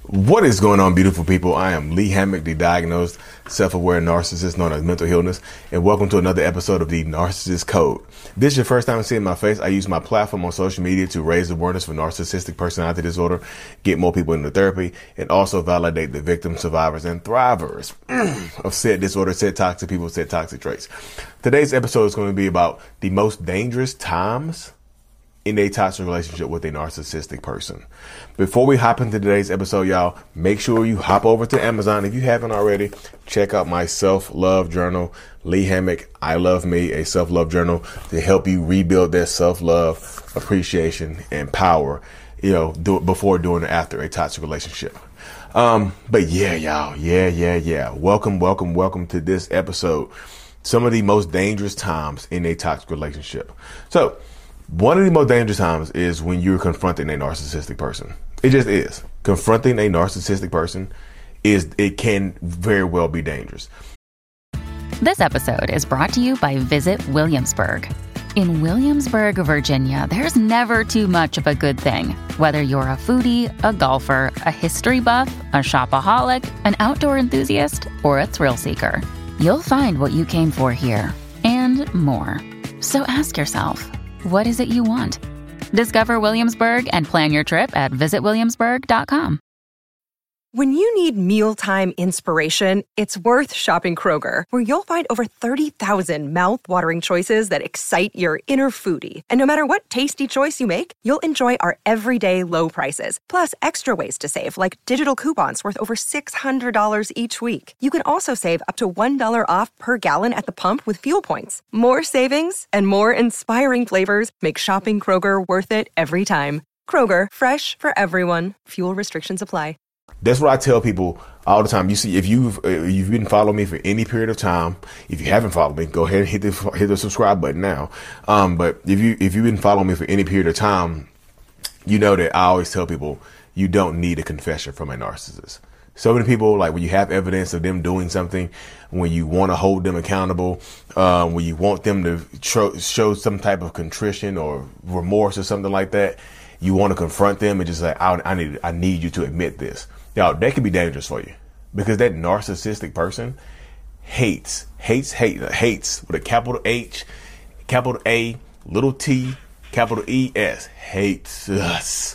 What is going on, beautiful people? I am Lee Hammock, the diagnosed self-aware narcissist known as mental illness, and welcome to another episode of the Narcissist Code. If this is your first time seeing my face, I use my platform on social media to raise awareness for narcissistic personality disorder, get more people into therapy, and also validate the victims, survivors, and thrivers of said disorder, said toxic people, said toxic traits. Today's episode is going to be about the most dangerous times in a toxic relationship with a narcissistic person. Before we hop into today's episode, y'all, make sure you hop over to Amazon. If you haven't already, check out my self-love journal, Lee Hammock, I Love Me, a self-love journal to help you rebuild that self-love, appreciation, and power, before, during, and after a toxic relationship. But yeah, y'all, yeah. Welcome to this episode. Some of the most dangerous times in a toxic relationship. So, one of the most dangerous times is when you're confronting a narcissistic person. It just is. Confronting a narcissistic person it can very well be dangerous. This episode is brought to you by Visit Williamsburg. In Williamsburg, Virginia, there's never too much of a good thing. Whether you're a foodie, a golfer, a history buff, a shopaholic, an outdoor enthusiast, or a thrill seeker, you'll find what you came for here and more. So ask yourself, what is it you want? Discover Williamsburg and plan your trip at visitwilliamsburg.com. When you need mealtime inspiration, it's worth shopping Kroger, where you'll find over 30,000 mouth-watering choices that excite your inner foodie. And no matter what tasty choice you make, you'll enjoy our everyday low prices, plus extra ways to save, like digital coupons worth over $600 each week. You can also save up to $1 off per gallon at the pump with fuel points. More savings and more inspiring flavors make shopping Kroger worth it every time. Kroger, fresh for everyone. Fuel restrictions apply. That's what I tell people all the time. You see, if you've been following me for any period of time, if you haven't followed me, go ahead and hit the subscribe button now. But if you've been following me for any period of time, you know that I always tell people you don't need a confession from a narcissist. So many people, like when you have evidence of them doing something, when you want to hold them accountable, when you want them to show some type of contrition or remorse or something like that, you want to confront them and just say, I need you to admit this. Y'all, that can be dangerous for you because that narcissistic person hates with a capital H, capital A, little T, capital E-S, hates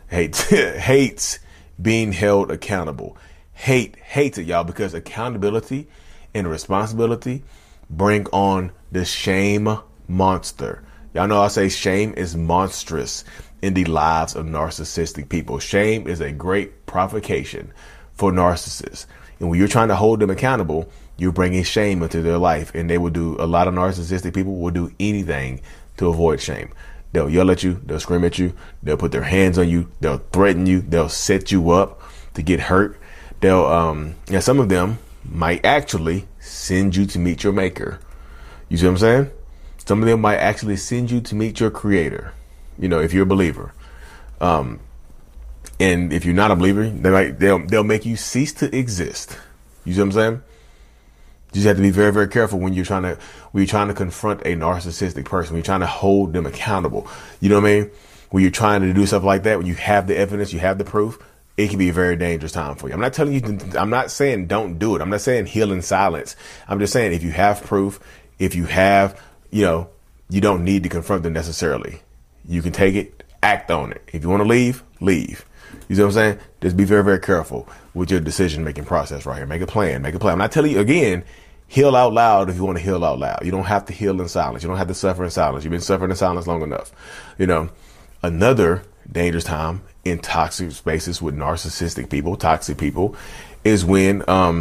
being held accountable. Hates it, y'all, because accountability and responsibility bring on the shame monster. Y'all know I say shame is monstrous in the lives of narcissistic people. Shame is a great provocation for narcissists. And when you're trying to hold them accountable, you're bringing shame into their life. And a lot of narcissistic people will do anything to avoid shame. They'll yell at you. They'll scream at you. They'll put their hands on you. They'll threaten you. They'll set you up to get hurt. Some of them might actually send you to meet your maker. You see what I'm saying? Some of them might actually send you to meet your creator, if you're a believer. And if you're not a believer, they'll make you cease to exist. You see what I'm saying? You just have to be very, very careful when you're trying to confront a narcissistic person, when you're trying to hold them accountable. You know what I mean? When you're trying to do stuff like that, when you have the evidence, you have the proof, it can be a very dangerous time for you. I'm not saying don't do it. I'm not saying heal in silence. I'm just saying if you have proof, if you have, you don't need to confront them necessarily. You can take it, act on it. If you want to leave, leave. You see what I'm saying? Just be very, very careful with your decision-making process right here. Make a plan. I'm not telling you, again, heal out loud if you want to heal out loud. You don't have to heal in silence. You don't have to suffer in silence. You've been suffering in silence long enough. Another dangerous time in toxic spaces with narcissistic people, toxic people, is when,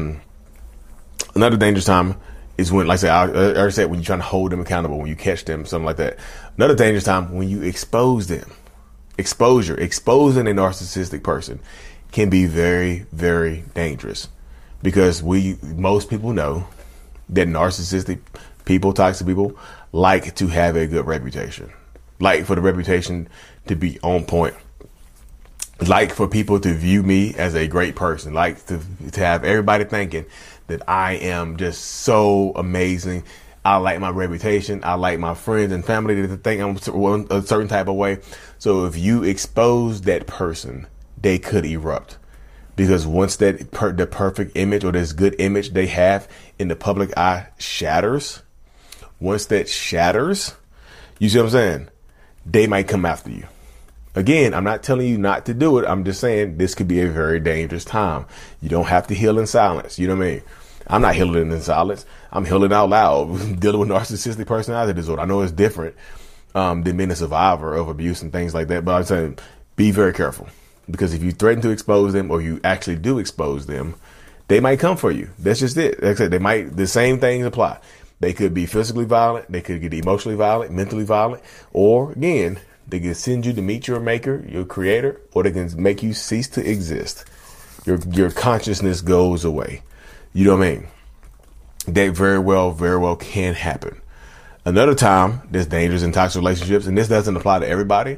another dangerous time is when, like I said, when you're trying to hold them accountable, when you catch them, something like that. Another dangerous time when you expose them. Exposing a narcissistic person can be very, very dangerous because most people know that narcissistic people, toxic people, like to have a good reputation, like for the reputation to be on point, like for people to view me as a great person, like to have everybody thinking that I am just so amazing. I like my reputation. I like my friends and family to think I'm a certain type of way. So if you expose that person, they could erupt. because once the perfect image or this good image they have in the public eye shatters, once that shatters, you see what I'm saying? They might come after you. Again, I'm not telling you not to do it. I'm just saying this could be a very dangerous time. You don't have to heal in silence. You know what I mean? I'm not healing in silence. I'm healing out loud, dealing with narcissistic personality disorder. I know it's different than being a survivor of abuse and things like that. But I'm saying be very careful, because if you threaten to expose them or you actually do expose them, they might come for you. That's just it. Like I said, the same things apply. They could be physically violent. They could get emotionally violent, mentally violent, or again, they can send you to meet your maker, your creator, or they can make you cease to exist. Your consciousness goes away. You know what I mean? That very well can happen. Another time, there's dangers in toxic relationships, and this doesn't apply to everybody.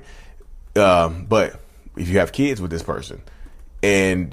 But if you have kids with this person, and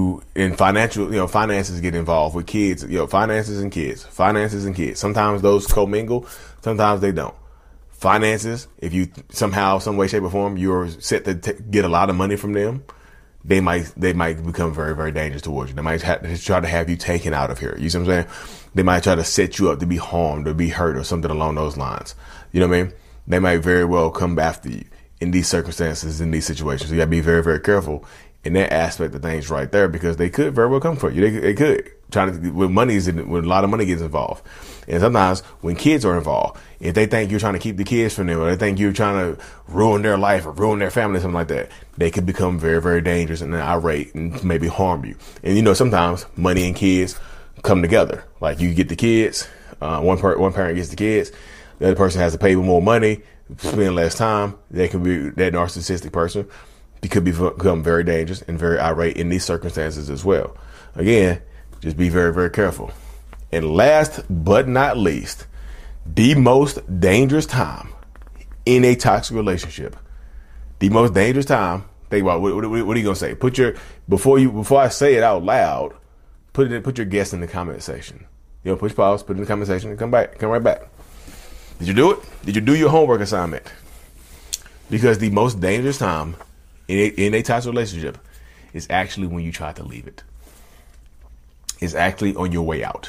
finances get involved with kids, finances and kids. Sometimes those commingle, sometimes they don't. Finances, if you somehow, some way, shape, or form, you're set to get a lot of money from them, they might become very, very dangerous towards you. They might try to have you taken out of here. You see what I'm saying? They might try to set you up to be harmed or be hurt or something along those lines. You know what I mean? They might very well come after you in these circumstances, in these situations. So you gotta be very, very careful in that aspect of things right there, because they could very well come for you. They could when a lot of money gets involved. And sometimes when kids are involved, if they think you're trying to keep the kids from them, or they think you're trying to ruin their life or ruin their family, something like that, they could become very, very dangerous and irate and maybe harm you. And sometimes money and kids come together. Like you get the kids, one parent gets the kids, the other person has to pay more money, spend less time. They could be that narcissistic person. It could become very dangerous and very irate in these circumstances as well. Again, just be very, very careful. And last but not least, the most dangerous time in a toxic relationship. The most dangerous time. Think about what are you gonna say? Before I say it out loud, put your guess in the comment section. Push pause, put it in the comment section, and come right back. Did you do it? Did you do your homework assignment? Because the most dangerous time in a toxic relationship is actually when you try to leave it. It's actually on your way out.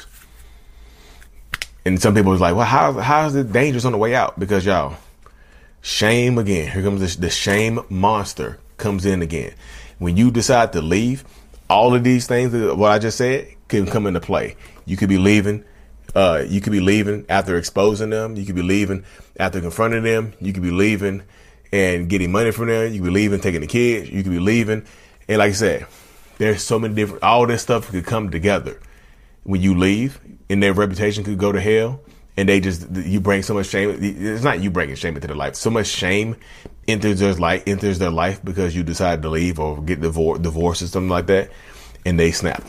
And some people is like, well, how is it dangerous on the way out? Because y'all, shame again. Here comes the shame monster comes in again. When you decide to leave, all of these things, what I just said, can come into play. You could be leaving. You could be leaving after exposing them. You could be leaving after confronting them. You could be leaving and getting money from them. You could be leaving, taking the kids. You could be leaving. And like I said, there's so many different, all this stuff could come together when you leave, and their reputation could go to hell. And you bring so much shame. It's not you bringing shame into their life. So much shame enters their life because you decide to leave or get divorced or something like that. And they snap.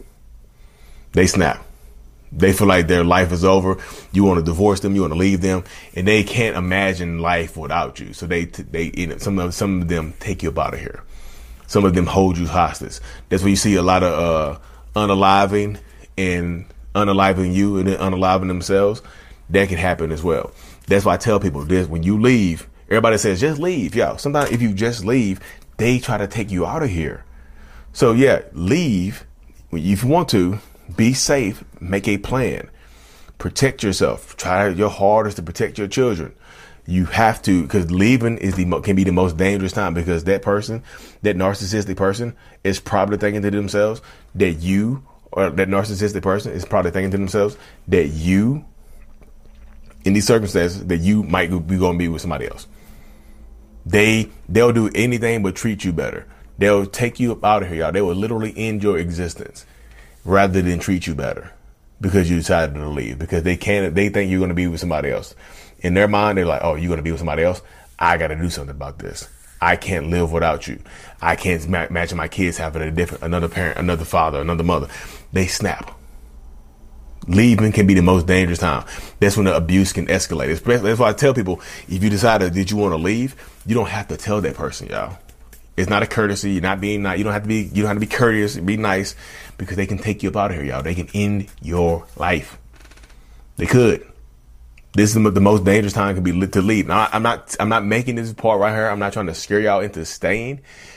They feel like their life is over. You want to divorce them. You want to leave them, and they can't imagine life without you. So some of them take you up out of here. Some of them hold you hostage. That's where you see a lot of unaliving and unaliving you and then unaliving themselves. That can happen as well. That's why I tell people this: when you leave, everybody says just leave. Yeah, sometimes if you just leave, they try to take you out of here. So yeah, leave if you want to. Be safe. Make a plan. Protect yourself. Try your hardest to protect your children. You have to, because leaving can be the most dangerous time, because that person, that narcissistic person, is probably thinking to themselves that that narcissistic person is probably thinking to themselves that you, in these circumstances, that you might be going to be with somebody else. They'll do anything but treat you better. They'll take you up out of here, y'all. They will literally end your existence rather than treat you better because you decided to leave, because they think you're going to be with somebody else. In their mind, they're like, oh, you're going to be with somebody else? I got to do something about this. I can't live without you. I can't imagine my kids having another parent, another father, another mother. They snap. Leaving can be the most dangerous time. That's when the abuse can escalate. That's why I tell people, if you decide that you want to leave, you don't have to tell that person, y'all. It's not a courtesy. You're not being nice. You don't have to be courteous and be nice, because they can take you up out of here, y'all. They can end your life. They could. This is the most dangerous time can be to leave. Now, I'm not making this part right here. I'm not trying to scare y'all into staying.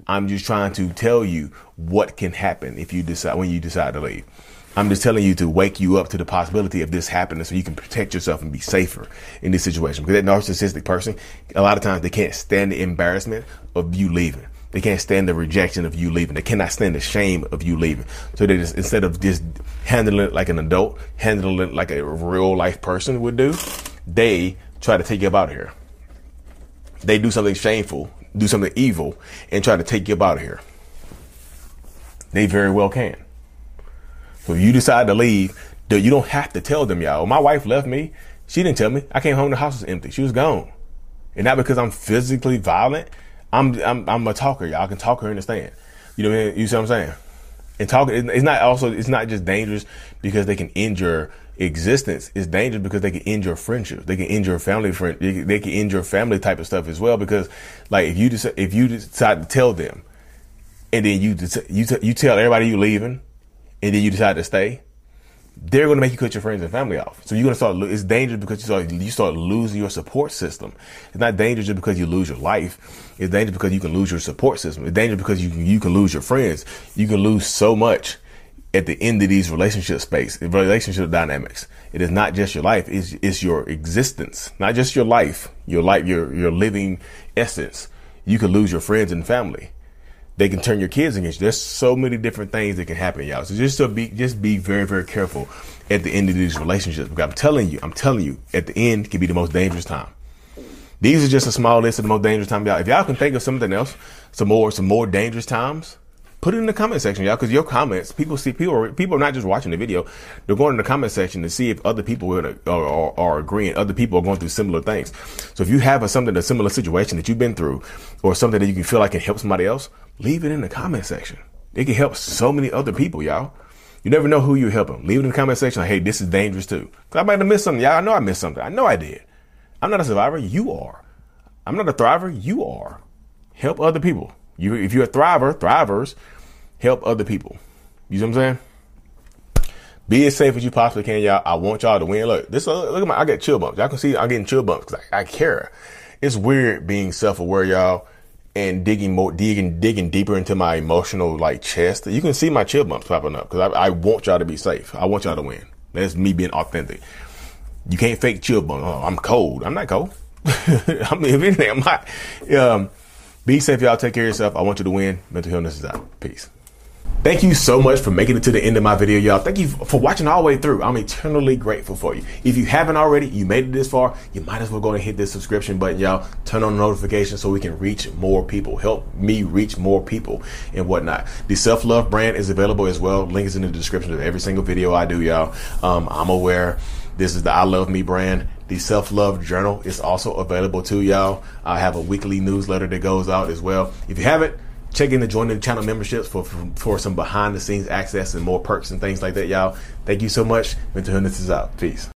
I'm just trying to tell you what can happen when you decide to leave. I'm just telling you to wake you up to the possibility of this happening so you can protect yourself and be safer in this situation. Because that narcissistic person, a lot of times they can't stand the embarrassment of you leaving. They can't stand the rejection of you leaving. They cannot stand the shame of you leaving. So they just, instead of just handling it like an adult, handling it like a real life person would do, they try to take you up out of here. They do something shameful, do something evil, and try to take you up out of here. They very well can. So if you decide to leave, you don't have to tell them, y'all. My wife left me. She didn't tell me. I came home, the house was empty. She was gone. And not because I'm physically violent. I'm a talker, y'all. I can talk her understand. You know what I mean? You see what I'm saying? And talking, it's not just dangerous because they can end your existence. It's dangerous because they can end your friendships. They can end your family they can end your family type of stuff as well. Because like if you decide to tell them, and then you tell everybody you leaving, and then you decide to stay, they're going to make you cut your friends and family off. So you're going to start, it's dangerous because you start losing your support system. It's not dangerous just because you lose your life. It's dangerous because you can lose your support system. It's dangerous because you can lose your friends. You can lose so much at the end of these relationship dynamics. It is not just your life. It's your existence, not just your life, your living essence. You can lose your friends and family. They can turn your kids against you. There's so many different things that can happen, y'all. So just be very, very careful at the end of these relationships. Because I'm telling you, at the end can be the most dangerous time. These are just a small list of the most dangerous times, y'all. If y'all can think of something else, some more dangerous times, put it in the comment section, y'all. Because your comments, people are not just watching the video; they're going in the comment section to see if other people are agreeing. Other people are going through similar things. So if you have a similar situation that you've been through, or something that you can feel like can help somebody else, leave it in the comment section. It can help so many other people, y'all. You never know who you're helping. Leave it in the comment section. Like, hey, this is dangerous too. Because I might have missed something, y'all. I know I missed something. I know I did. I'm not a survivor. You are. I'm not a thriver. You are. Help other people. If you're a thrivers, help other people. You see what I'm saying? Be as safe as you possibly can, y'all. I want y'all to win. Look at I get chill bumps. Y'all can see I'm getting chill bumps because I care. It's weird being self-aware, y'all, and digging deeper into my emotional chest. You can see my chill bumps popping up because I want y'all to be safe. I want y'all to win. That's me being authentic. You can't fake chill bumps. Oh, I'm cold. I'm not cold. I mean, if anything, I'm hot. Be safe, y'all. Take care of yourself. I want you to win. Mental Healness is out. Peace. Thank you so much for making it to the end of my video, y'all. Thank you for watching all the way through. I'm eternally grateful for you. If you haven't already, you made it this far, you might as well go and hit this subscription button, y'all. Turn on the notifications so we can reach more people. Help me reach more people and whatnot. The Self-Love brand is available as well. Link is in the description of every single video I do, y'all. I'm aware this is the I Love Me brand. The Self-Love Journal is also available too, y'all. I have a weekly newsletter that goes out as well. If you haven't, check in to join the channel memberships for some behind the scenes access and more perks and things like that, y'all. Thank you so much. Mental Healness is out. Peace.